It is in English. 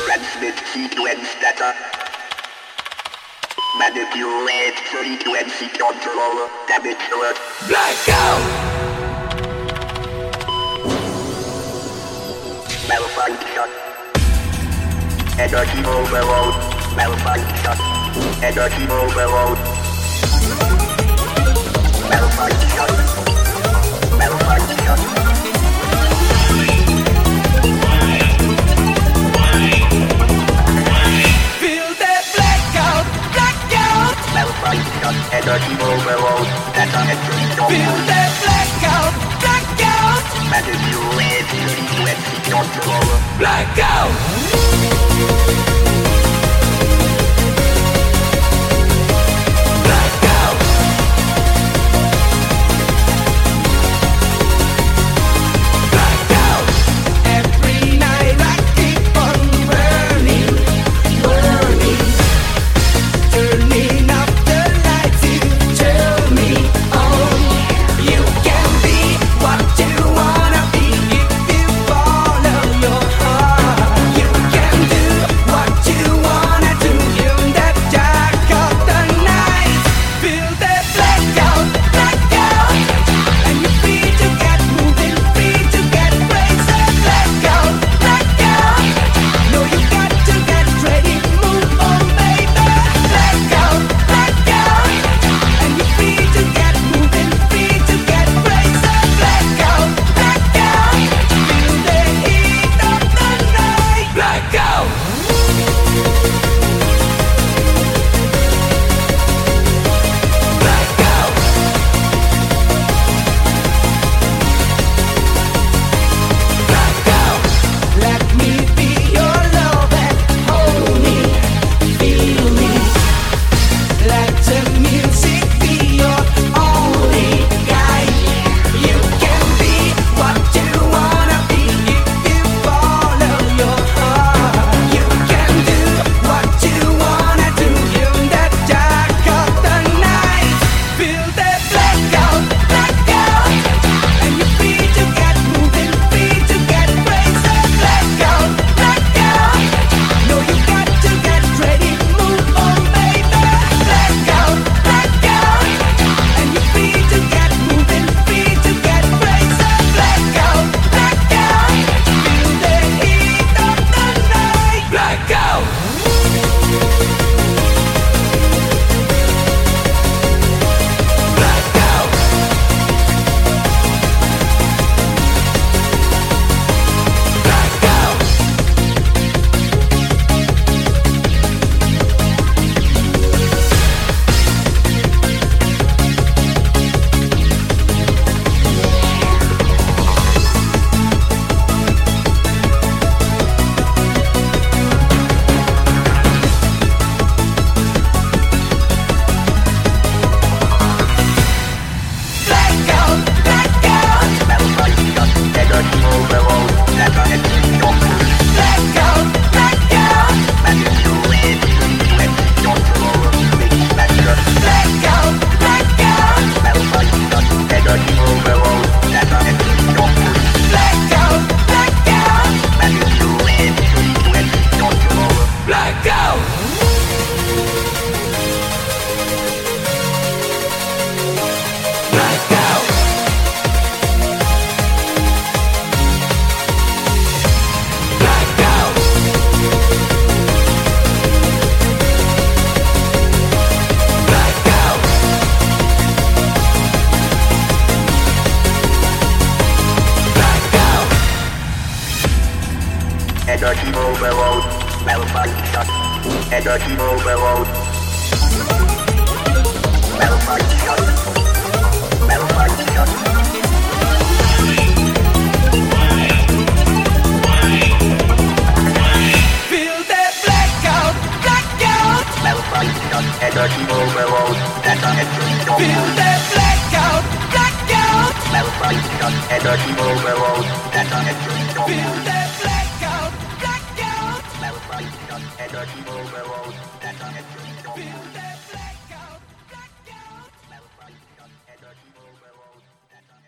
transmit sequence data. Manipulate frequency control. Damage alert. Blackout! Malfunction. Energy overload. Malfunction. Energy overload. Malfunction. Malfunction. Feel that blackout! Blackout! Malfunction. Energy overload. Data entry. Feel that blackout! Blackout! Manipulate frequency control. Blackout! Blackout! Blackout! Every night I keep on burning, burning, turning up the lights to turn me on. You can be what you wanna be if you follow your heart. You can do what you wanna do in the dark of the night. Feel that blackout, blackout, and you're free to get moving, free to get crazy. Blackout, blackout, no you got to get ready, move on baby. Blackout, blackout, and you're free to get moving, free to get crazy. Blackout, blackout, feel the heat of the night. Blackout. Blackout. Blackout. Let me be your love and hold me, feel me. Let the music be your only guide. You can be what you wanna be if you follow your heart. You can do what you wanna do in the dark of the night. Feel that blackout, blackout, and you're free to get moving, free to get crazy. Blackout, blackout, no you got to get ready, move on baby. Blackout, blackout, and you're free to get moving, free to get crazy. Blackout, blackout, feel the heat of the night. Blackout. Blackout. Blackout. Blackout, blackout, Malfunction. Energy overload. Data entry control. blackout, blackout, Manipulate frequency control. Mix master. blackout, blackout, Malfunction. Energy overload. Data entry control. blackout, blackout, Manipulate frequency control. blackout. Blackout. Blackout. Blackout. Blackout. Energy overload. Malfunction. Energy overload. Malfunction. Malfunction. Feel that blackout, blackout. Malfunction. Energy overload. Data entry Feel control. that blackout, blackout. Malfunction. Energy overload. Data entry Feel control. that blackout, blackout. Malfunction. Energy overload.